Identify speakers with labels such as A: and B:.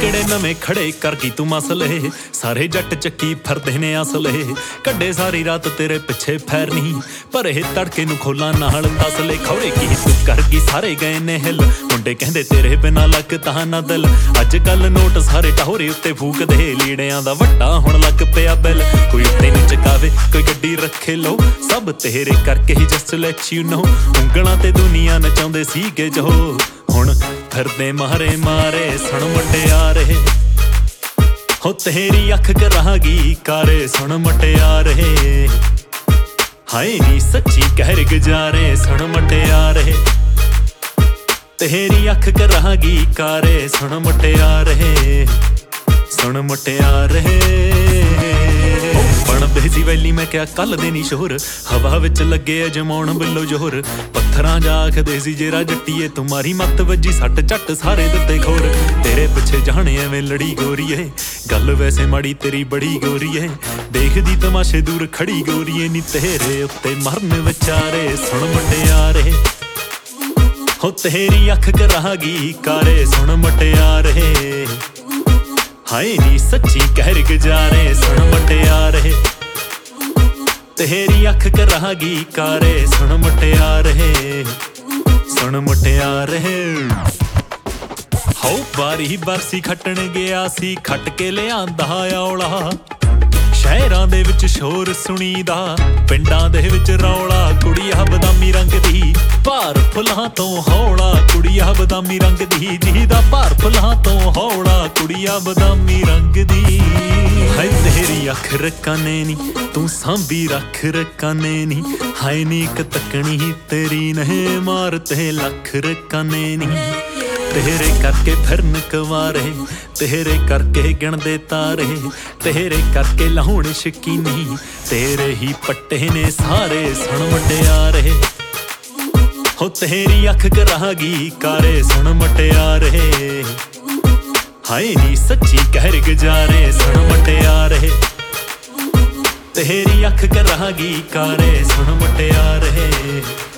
A: ਜਿਹੜੇ ਨਵੇਂ ਖੜੇ ਕਰ ਗਈ ਤੂੰ ਮਸਲੇ ਸਾਰੇ ਜੱਟ ਚੱਕੀ ਫਿਰਦੇ ਨੇ ਅਸਲੇ ਕੱਢੇ ਸਾਰੀ ਰਾਤ ਤੇਰੇ ਪਿੱਛੇ ਫੈਰਨੀ ਪਰ ਇਹ ਤੜਕੇ ਨੂੰ ਖੋਲਾਂ ਨਾਲ ਤਸਲੇ ਖੌਰੇ ਕੀ ਤੂੰ ਕਰ ਗਈ ਸਾਰੇ ਗਏ ਨੇ ਹਿੱਲ ਮੁੰਡੇ ਕਹਿੰਦੇ ਤੇਰੇ ਬਿਨਾ ਲੱਗ ਤਾਂ ਨਾ ਦਿਲ ਅੱਜ ਕੱਲ ਨੋਟ ਸਾਰੇ ਟਹੋਰੇ ਉੱਤੇ ਫੂਕਦੇ ਲੀੜਿਆਂ ਦਾ ਵੱਡਾ ਹੁਣ ਲੱਗ ਪਿਆ ਬਿੱਲ ਕੋਈ ਉੱਤੇ ਨੂੰ ਚਕਾਵੇ ਕੋਈ ਗੱਡੀ ਰੱਖੇ ਲੋ ਸਭ ਤੇਰੇ ਕਰਕੇ ਹੀ ਜਸਟ ਲੈਟ ਯੂ ਨੋ ਉਂਗਲਾਂ ਤੇ ਦੁਨੀਆ ਨਚਾਉਂਦੇ ਸੀਗੇ ਜੋ ਹੁਣ ਫਿਰਦੇ ਮਾਰੇ ਮਾਰੇ ਸੁਣ ਮੁਟਿਆਰੇ ਹੋ ਤੇਰੀ ਅੱਖ ਕਰਾਂਗੀ ਕਾਰੇ ਸੁਣ ਮੁਟਿਆਰੇ ਹਾਏ ਨੀ ਸੱਚੀ ਕਹਿਰ ਗੁਜ਼ਾਰੇ ਸੁਣ ਮੁਟਿਆਰੇ ਤੇਰੀ ਅੱਖ ਕਰਾਂਗੀ ਕਾਰੇ ਸੁਣ ਮੁਟਿਆਰੇ ਸੁਣ ਮੁਟਿਆਰੇ ਬਣਦੇ ਸੀ ਵੈਲੀ ਮੈਂ ਕਿਹਾ ਕੱਲ ਦੇ ਨੀ ਸ਼ੋਰ ਹਵਾ ਵਿੱਚ ਲੱਗੇ ਅਜਮਾਉਣ ਬਿੱਲੋ ਜੋਹਰ ਪੱਥਰਾਂ ਜਾ ਆਖਦੇ ਸੀ ਜੇਰਾ ਜੱਟੀਏ ਤੁਮਾਰੀ ਮੱਤ ਵੱਜੀ ਸੱਟ ਝੱਟ ਸਾਰੇ ਦਿੱਤੇ ਖੋਰ ਤੇਰੇ ਪਿੱਛੇ ਜਾਣੇ ਐਵੇਂ ਲੜੀ ਗੋਰੀਏ ਗੱਲ ਵੈਸੇ ਮਾੜੀ ਤੇਰੀ ਬੜੀ ਗੋਰੀਏ ਦੇਖਦੀ ਤਮਾਸ਼ੇ ਦੂਰ ਖੜੀ ਗੋਰੀਏ ਨੀ ਤੇਰੇ ਉੱਤੇ ਮਰਨ ਵਿਚਾਰੇ ਸੁਣ ਮੁਟਿਆਰੇ ਹੋ ਤੇਰੀ ਅੱਖ ਕਰਾਂਗੀ ਕਾਰੇ ਸੁਣ ਮੁਟਿਆਰੇ ਹਾਏ ਨੀ ਸੱਚੀ ਕਹਿਰ ਗੁਜ਼ਾਰੇ ਸੁਣ ਮੁਟਿਆਰੇ ਤੇਰੀ ਅੱਖ ਕਰਾਂਗੀ ਕਾਰੇ ਸੁਣ ਮੁਟਿਆਰੇ ਸੁਣ ਮੁਟਿਆਰੇ ਹੋ ਬਾਰੀ ਬਰਸੀ ਖੱਟਣ ਗਿਆ ਸੀ ਖੱਟ ਕੇ ਲਿਆਂਦਾ ਔਲਾ ਸ਼ਹਿਰਾਂ ਦੇ ਵਿੱਚ ਸ਼ੋਰ ਸੁਣੀਦਾ ਪਿੰਡਾਂ ਦੇ ਵਿੱਚ ਰੌਲਾ ਕੁੜੀਆ ਬਦਾਮੀ ਰੰਗ ਦੀ ਭਾਰ ਫੁੱਲਾਂ ਤੋਂ ਹੌਲਾ ਕੁੜੀਆ ਬਦਾਮੀ ਰੰਗ ਦੀ ਜਿਹਦਾ ਭਾਰ ਫੁੱਲਾਂ ਤੋਂ ਹੌਲਾ ਕੁੜੀਆ ਬਦਾਮੀ ਰੰਗ ਦੀ ਹਾਏ ਤੇਰੀ ਅੱਖ ਰਕਾਨੇ ਨੀ ਤੂੰ ਸਾਂਭੀ ਰੱਖ ਰਕਾਨੇ ਨੀ ਹਾਏ ਨੀ ਇੱਕ ਤੱਕਣੀ ਤੇਰੀ ਨਹੀਂ ਮਾਰ ਤੇ ਲੱਖ ਰਕਾਨੇ ਨੀ ਤੇਰੇ ਕਰਕੇ ਫਿਰਨ ਕੁਵਾਰੇ ਤੇਰੇ ਕਰਕੇ ਗਿਣਦੇ ਤਾਰੇ ਤੇਰੇ ਕਰਕੇ ਲਾਹੁਣ ਸ਼ਕੀਨੀ ਤੇਰੇ ਹੀ ਪੱਟੇ ਨੇ ਸਾਰੇ ਸੁਣ ਮੁਟਿਆਰੇ ਹੋ ਤੇਰੀ ਅੱਖ ਕਰਾਂਗੀ ਕਾਰੇ ਸੁਣ ਮੁਟਿਆਰੇ ਹਾਏ ਨੀ ਸੱਚੀ ਕਹਿਰ ਗੁਜ਼ਾਰੇ ਸੁਣ ਮੁਟਿਆਰੇ ਤੇਰੀ ਅੱਖ ਕਰਾਂਗੀ ਕਾਰੇ ਸੁਣ ਮੁਟਿਆਰੇ